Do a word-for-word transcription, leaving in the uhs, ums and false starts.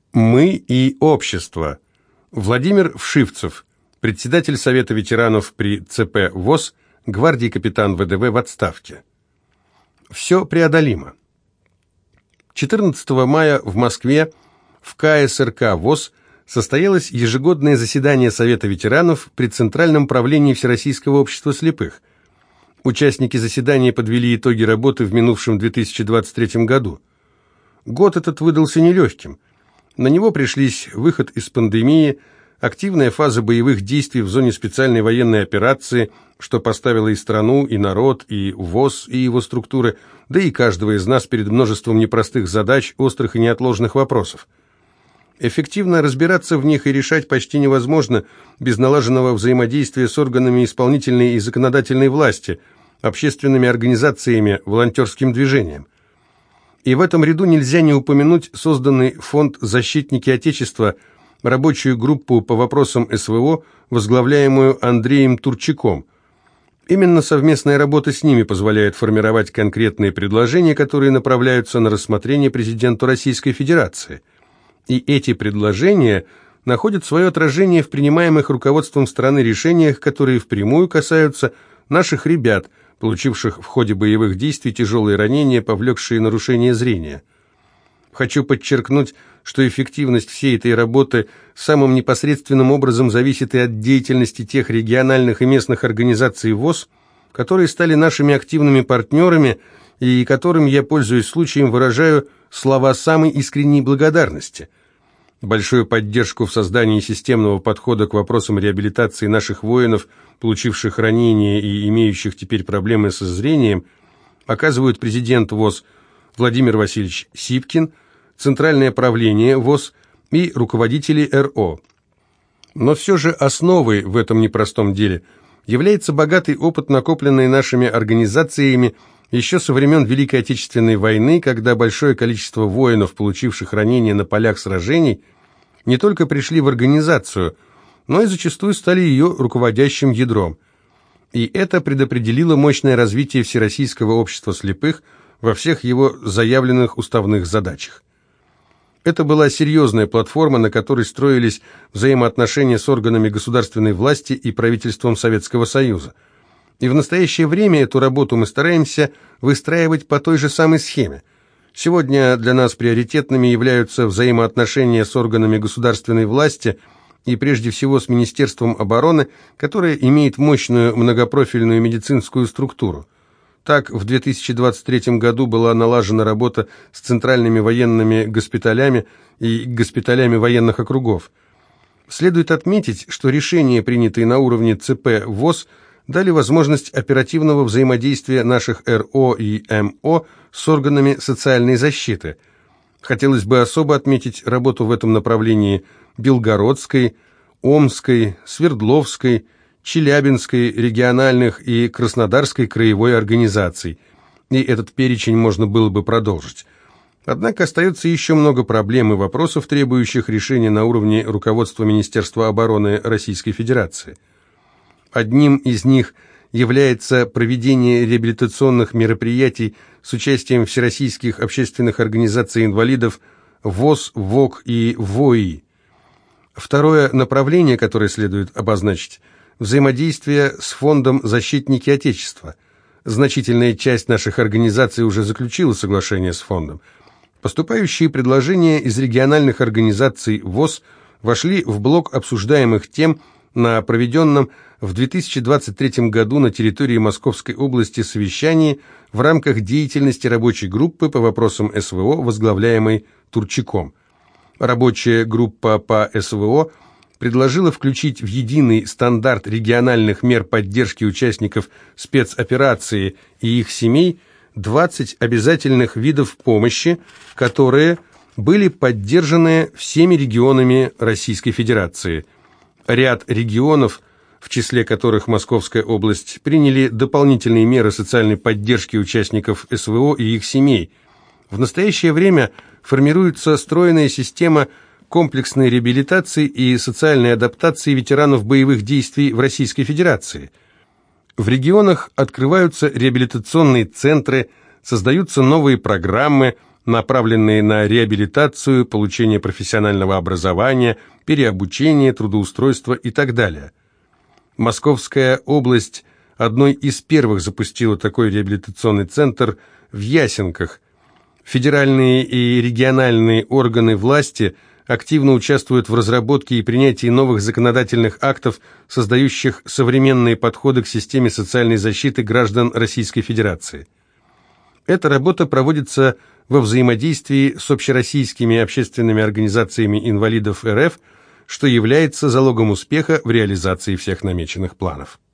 Мы и общество. Владимир Вшивцев, председатель Совета ветеранов при ЦП ВОС, гвардии капитан ВДВ в отставке. Все преодолимо. четырнадцатого мая в Москве в КСРК ВОС состоялось ежегодное заседание Совета ветеранов при Центральном правлении Всероссийского общества слепых. Участники заседания подвели итоги работы в минувшем две тысячи двадцать третьем году. Год этот выдался нелегким. На него пришлись выход из пандемии, активная фаза боевых действий в зоне специальной военной операции, что поставило и страну, и народ, и ВОС, и его структуры, да и каждого из нас перед множеством непростых задач, острых и неотложных вопросов. Эффективно разбираться в них и решать почти невозможно без налаженного взаимодействия с органами исполнительной и законодательной власти, общественными организациями, волонтерским движением. И в этом ряду нельзя не упомянуть созданный фонд «Защитники Отечества», рабочую группу по вопросам СВО, возглавляемую Андреем Турчаком. Именно совместная работа с ними позволяет формировать конкретные предложения, которые направляются на рассмотрение президенту Российской Федерации. И эти предложения находят свое отражение в принимаемых руководством страны решениях, которые впрямую касаются наших ребят, получивших в ходе боевых действий тяжелые ранения, повлекшие нарушение зрения. Хочу подчеркнуть, что эффективность всей этой работы самым непосредственным образом зависит и от деятельности тех региональных и местных организаций ВОС, которые стали нашими активными партнерами и которым я, пользуясь случаем, выражаю слова самой искренней благодарности. Большую поддержку в создании системного подхода к вопросам реабилитации наших воинов, получивших ранения и имеющих теперь проблемы со зрением, оказывают президент ВОС Владимир Васильевич Сипкин, Центральное правление ВОС и руководители эр о. Но все же основой в этом непростом деле является богатый опыт, накопленный нашими организациями еще со времен Великой Отечественной войны, когда большое количество воинов, получивших ранения на полях сражений, не только пришли в организацию, но и зачастую стали ее руководящим ядром. И это предопределило мощное развитие Всероссийского общества слепых во всех его заявленных уставных задачах. Это была серьезная платформа, на которой строились взаимоотношения с органами государственной власти и правительством Советского Союза. И в настоящее время эту работу мы стараемся выстраивать по той же самой схеме. Сегодня для нас приоритетными являются взаимоотношения с органами государственной власти и прежде всего с Министерством обороны, которое имеет мощную многопрофильную медицинскую структуру. Так, в две тысячи двадцать третьем году была налажена работа с центральными военными госпиталями и госпиталями военных округов. Следует отметить, что решения, принятые на уровне ЦП ВОС, дали возможность оперативного взаимодействия наших эр о и эм о с органами социальной защиты. Хотелось бы особо отметить работу в этом направлении Белгородской, Омской, Свердловской, Челябинской региональных и Краснодарской краевой организаций. И этот перечень можно было бы продолжить. Однако остается еще много проблем и вопросов, требующих решения на уровне руководства Министерства обороны Российской Федерации. Одним из них является проведение реабилитационных мероприятий с участием всероссийских общественных организаций инвалидов ВОС, ВОК и ВОИ. Второе направление, которое следует обозначить – взаимодействие с фондом «Защитники Отечества». Значительная часть наших организаций уже заключила соглашение с фондом. Поступающие предложения из региональных организаций ВОС вошли в блок обсуждаемых тем на проведенном в две тысячи двадцать третьем году на территории Московской области совещании в рамках деятельности рабочей группы по вопросам СВО, возглавляемой Турчаком. Рабочая группа по СВО предложила включить в единый стандарт региональных мер поддержки участников спецоперации и их семей двадцать обязательных видов помощи, которые были поддержаны всеми регионами Российской Федерации. Ряд регионов, в числе которых Московская область, приняли дополнительные меры социальной поддержки участников СВО и их семей. В настоящее время формируется стройная система комплексной реабилитации и социальной адаптации ветеранов боевых действий в Российской Федерации. В регионах открываются реабилитационные центры, создаются новые программы, направленные на реабилитацию, получение профессионального образования, переобучение, трудоустройство и так далее. Московская область одной из первых запустила такой реабилитационный центр в Ясенках. Федеральные и региональные органы власти активно участвуют в разработке и принятии новых законодательных актов, создающих современные подходы к системе социальной защиты граждан Российской Федерации. Эта работа проводится во взаимодействии с общероссийскими общественными организациями инвалидов эр эф, что является залогом успеха в реализации всех намеченных планов.